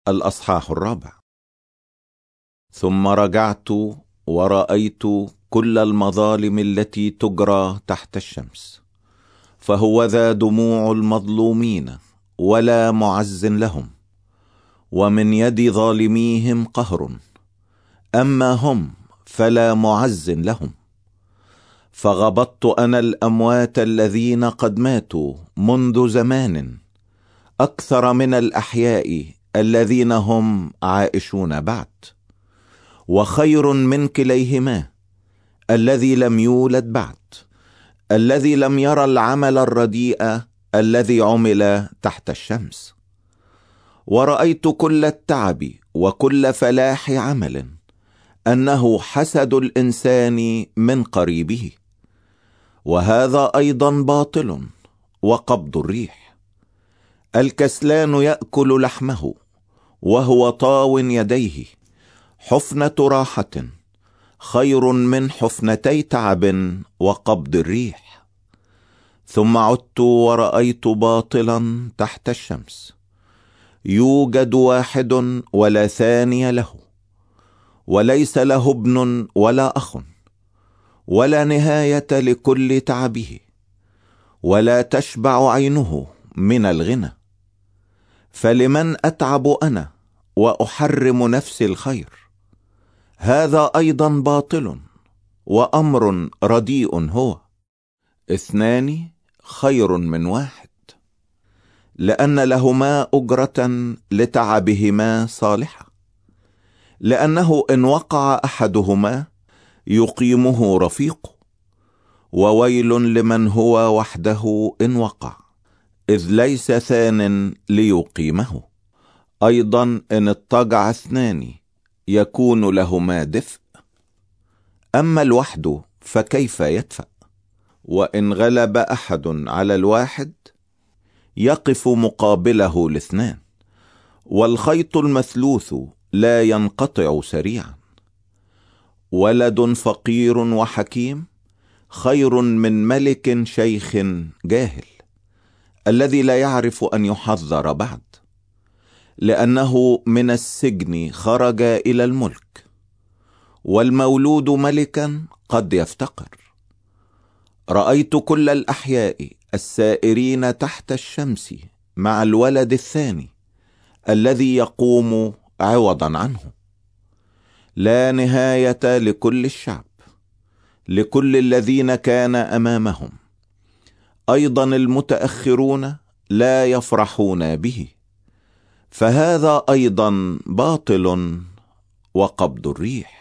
الأصحاح 4. ثم رجعت ورأيت كل المظالم التي تجرى تحت الشمس، فهوذا دموع المظلومين ولا معز لهم، ومن يد ظالميهم قهر، أما هم فلا معز لهم. فغبطت أنا الأموات الذين قد ماتوا منذ زمان أكثر من الأحياء الذين هم عائشون بعد، وخير من كليهما الذي لم يولد بعد، الذي لم يرى العمل الرديء الذي عمل تحت الشمس. ورأيت كل التعب وكل فلاح عمل أنه حسد الإنسان من قريبه، وهذا أيضا باطل وقبض الريح. الكسلان يأكل لحمه وهو طاو يديه، حفنة راحة خير من حفنتي تعب وقبض الريح. ثم عدت ورأيت باطلا تحت الشمس، يوجد واحد ولا ثاني له، وليس له ابن ولا أخ، ولا نهاية لكل تعبه، ولا تشبع عينه من الغنى. فلمن أتعب أنا وأحرم نفسي الخير؟ هذا أيضا باطل وأمر رديء هو. 2 خير من 1، لأن لهما أجرة لتعبهما صالحة، لأنه إن وقع أحدهما يقيمه رفيقه، وويل لمن هو وحده إن وقع، إذ ليس ثان ليقيمه. أيضا إن اضطجع 2 يكون لهما دفء، أما الوحد فكيف يدفأ؟ وإن غلب أحد على الواحد يقف مقابله ل2، والخيط المثلوث لا ينقطع سريعا. ولد فقير وحكيم خير من ملك شيخ جاهل، الذي لا يعرف أن يحذر بعد، لأنه من السجن خرج إلى الملك. والمولود ملكا قد يفتقر. رأيت كل الأحياء السائرين تحت الشمس مع الولد الثاني الذي يقوم عوضا عنه. لا نهاية لكل الشعب، لكل الذين كان أمامهم. أيضا المتأخرون لا يفرحون به، فهذا أيضا باطل وقبض الريح.